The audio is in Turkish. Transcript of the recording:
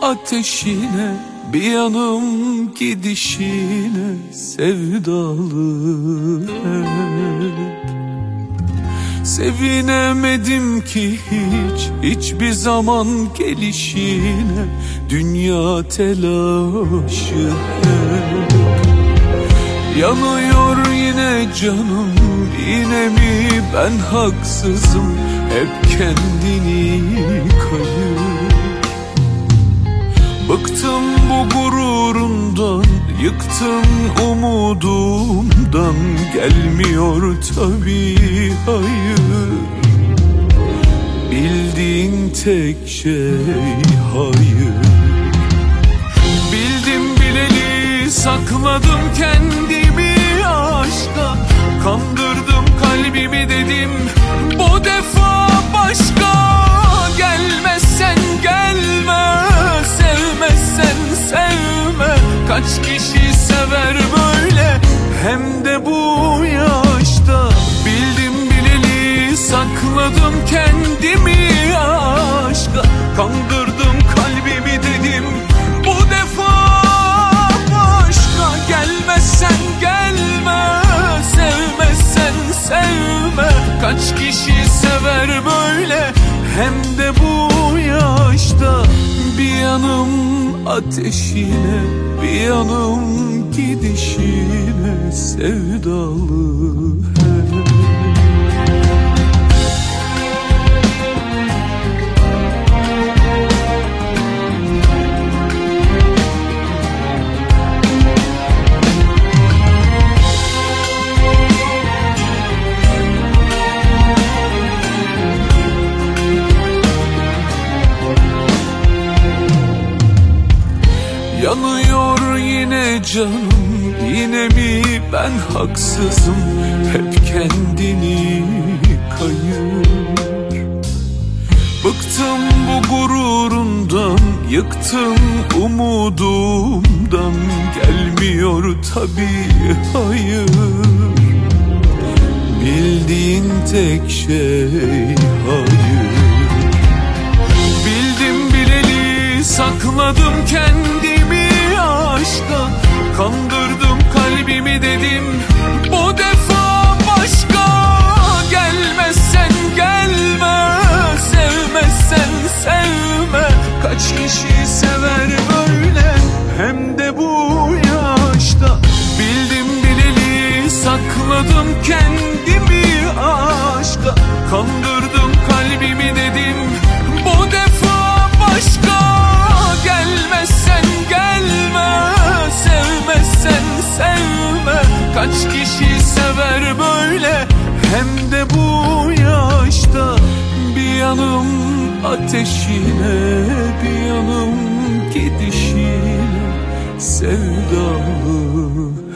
ateşine, bir yanım gidişine sevdalı hep. Sevinemedim ki hiçbir zaman gelişine, dünya telaşı hep. Yanıyor yine canım, yine mi ben haksızım, hep kendini kayır. Bıktım bu gururundan, yıktın umudumdan, gelmiyor tabii hayır. Bildiğin tek şey hayır. Bildim bileli sakladım kendimi aşka, kandırdım kalbimi dedim bu defa başka. Gelmezsen gelme, sevmezsen sevme, kaç kişi sever böyle hem de bu yaşta. Bildim bileli sakladım kendimi aşka, kandırdım kalbimi dedim bu defa başka. Gelmezsen gelme, sevmezsen sevme, kaç kişi sever böyle hem de bu yaşta. Bir yanım ateşine, bir yanım gidişine sevdalı hep. Yanıyor yine canım, yine mi ben haksızım, hep kendini kayır. Bıktım bu gururundan, yıktım umudumdan, gelmiyor tabii hayır. Bildiğin tek şey hayır. Bildim bileli sakladım kendimi aşka, kandırdım kalbimi dedim bu defa başka. Gelmezsen gelme, sevmezsen sevme, kaç kişi sever böyle hem de bu yaşta. Bildim bileli sakladım kendimi aşka, kandırdım kalbimi dedim bu defa başka. Gelmezsen gelme, sevmezsen sevme, kaç kişi sever böyle hem de bu yaşta. Bir yanım ateşine, bir yanım gidişine sevdalı